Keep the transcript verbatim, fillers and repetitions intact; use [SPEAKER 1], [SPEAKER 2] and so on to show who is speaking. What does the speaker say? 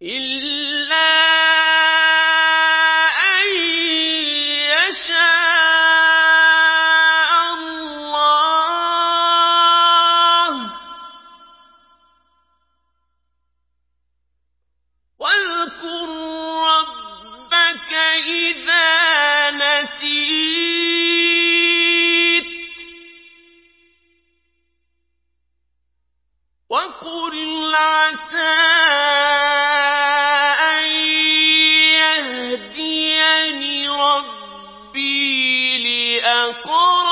[SPEAKER 1] إِلَّا أَن يَشَاءَ اللَّهُ ۚ وَاذْكُر رَّبَّكَ إِذَا نَسِيتَ وَقُلْ عَسَىٰ أَن يَهْدِيَنِ رَبِّي لِأَقْرَبَ